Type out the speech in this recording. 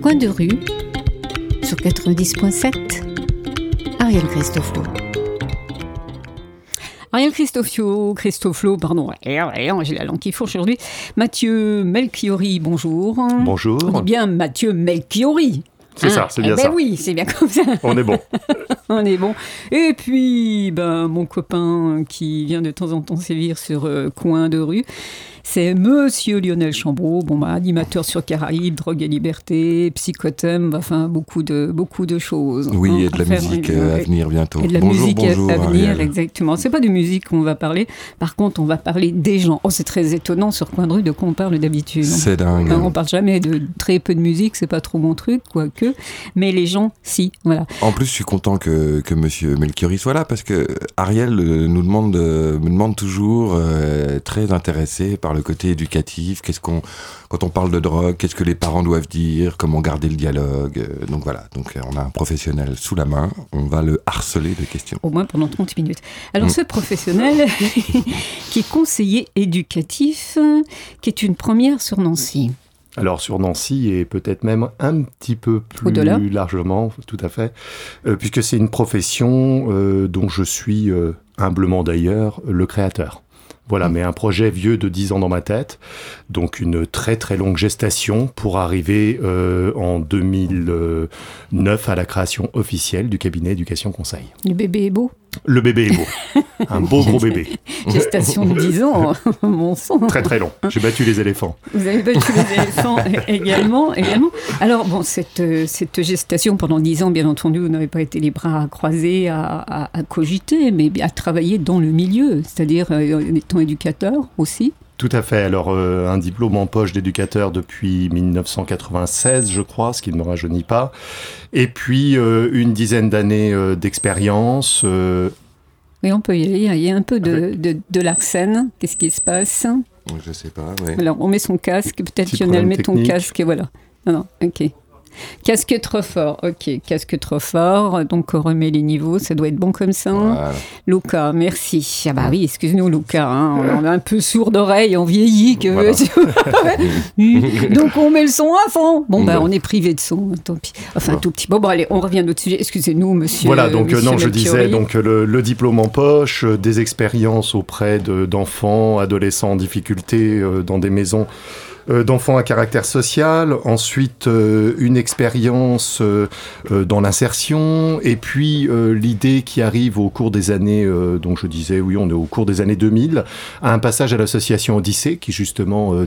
Coin de rue, sur 90.7, Ariel Christoflo. Ariel Christoflo, pardon, j'ai la langue qui fourche aujourd'hui. Mathieu Melchiori, bonjour. Bonjour. On dit bien Mathieu Melchiori. C'est ça, c'est bien ça. Oui, c'est bien comme ça. On est bon. On est bon. Et puis, mon copain qui vient de temps en temps sévir sur Coin de rue, c'est Monsieur Lionel Chambreau, animateur sur Caraïbes, Drogue et Liberté, Psychothème, enfin beaucoup de choses. Oui, et de la musique à venir bientôt. Et de la musique à venir, Ariel. Exactement. C'est pas de musique qu'on va parler, par contre on va parler des gens. Oh, c'est très étonnant sur Coin de rue de quoi on parle d'habitude. C'est dingue. On parle jamais de très peu de musique, c'est pas trop mon truc, quoique, mais les gens, si, voilà. En plus, je suis content que Monsieur Melchiori soit là, parce que Ariel me demande toujours, très intéressé par le côté éducatif, quand on parle de drogue, qu'est-ce que les parents doivent dire, comment garder le dialogue, donc voilà, on a un professionnel sous la main, on va le harceler de questions. Au moins pendant 30 minutes. Alors ce professionnel qui est conseiller éducatif, qui est une première sur Nancy. Alors sur Nancy et peut-être même un petit peu plus largement, tout à fait, puisque c'est une profession dont je suis humblement d'ailleurs le créateur. Voilà, mais un projet vieux de 10 ans dans ma tête, donc une très très longue gestation pour arriver en 2009 à la création officielle du cabinet Éducation Conseil. Le bébé est beau ? Le bébé est beau, un beau gros bébé. Gestation de 10 ans, mon sang. Très très long, j'ai battu les éléphants. Vous avez battu les éléphants également. Alors cette gestation pendant 10 ans, bien entendu, vous n'avez pas été les bras croisés à cogiter, mais à travailler dans le milieu, c'est-à-dire étant éducateur aussi. Tout à fait. Alors, un diplôme en poche d'éducateur depuis 1996, je crois, ce qui ne me rajeunit pas. Et puis, une dizaine d'années d'expérience. Oui, on peut y aller. Il y a un peu de l'arsène. Qu'est-ce qui se passe ? Je ne sais pas, oui. Alors, on met son casque. Peut-être, Lionel, mets ton casque. Et voilà. Non, ok. Casque trop fort, ok, casque trop fort, donc on remet les niveaux, ça doit être bon comme ça. Voilà. Luca, merci. Ah bah oui, excuse-nous Luca, on est un peu sourd d'oreille, on vieillit. Voilà. Donc on met le son à fond. On est privé de son, tant pis. Enfin, un tout petit. Bon, allez, on revient à notre sujet. Excusez-nous, monsieur. Voilà, donc monsieur je disais donc le diplôme en poche, des expériences auprès d'enfants, adolescents en difficulté dans des maisons d'enfants à caractère social, ensuite une expérience dans l'insertion, et puis l'idée qui arrive au cours des années, donc je disais, oui, on est au cours des années 2000, à un passage à l'association Odyssée, qui justement